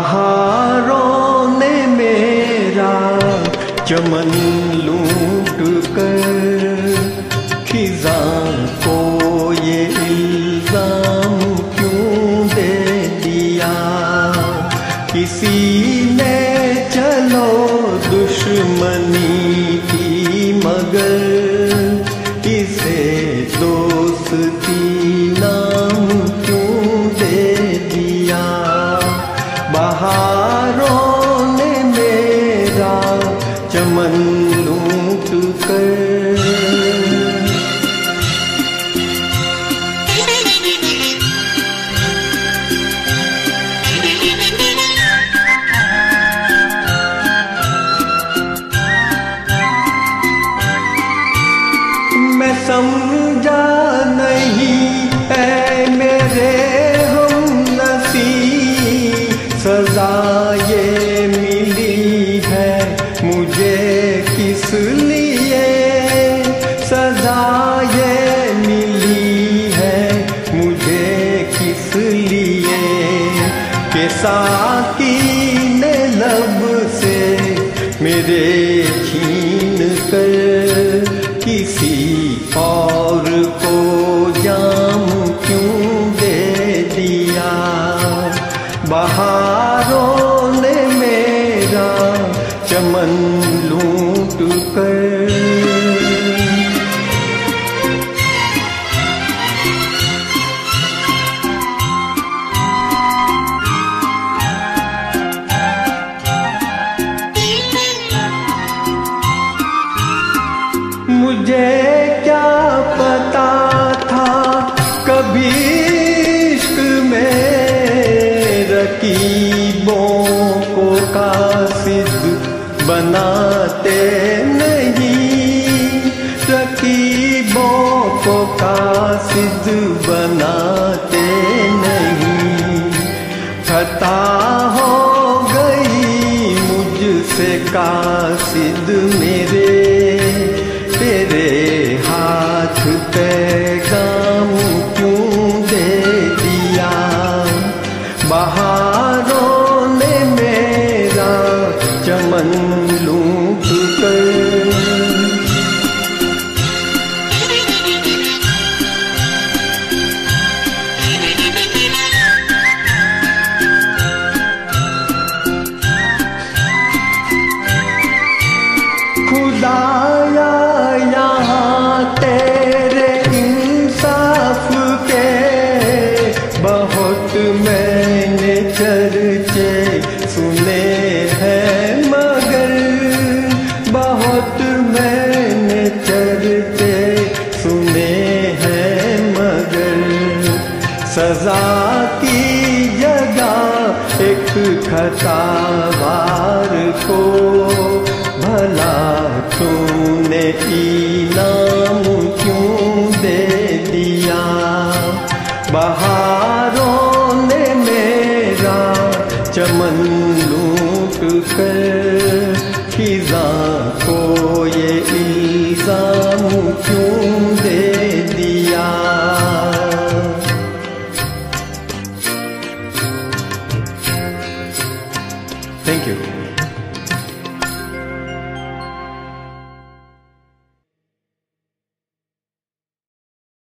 बहारों ने मेरा चमन लूट कर खिज़ां को ये इल्ज़ाम क्यों दे दिया। किसी ने चलो दुश्मनी की मगर इसे दोस्ती नाम क्यों दे दिया। बहारों ने मेरा चमन लूट कर मैं समझा नहीं है मेरे हमनसीब, सजा ये मिली है मुझे किस लिए। सजा ये मिली है मुझे किस लिए कि साकी ने लब से मेरे छीन कर किसी और को जाम क्यों दे दिया। बहारों ने मेरा चमन लूट कर मुझे क्या पता था कभी इश्क में रकीबों को कासिद बनाते नहीं। रकीबों को कासिद बनाते नहीं। खता हो गई मुझसे कासिद मेरे, तेरे हाथ पैगाम क्यों दे दिया। बहारों ने मेरा चमन लूट कर खुदाया यहाँ तेरे इंसाफ के बहुत मैंने चर्चे सुने हैं मगर, बहुत मैंने चर्चे सुने हैं मगर। सजा की जगह एक खतावार को भला तूने इनाम क्यों दे दिया। बहारों ने मेरा चमन लूट कर खिज़ां को ये इल्ज़ाम क्यों दे दिया। Thank you.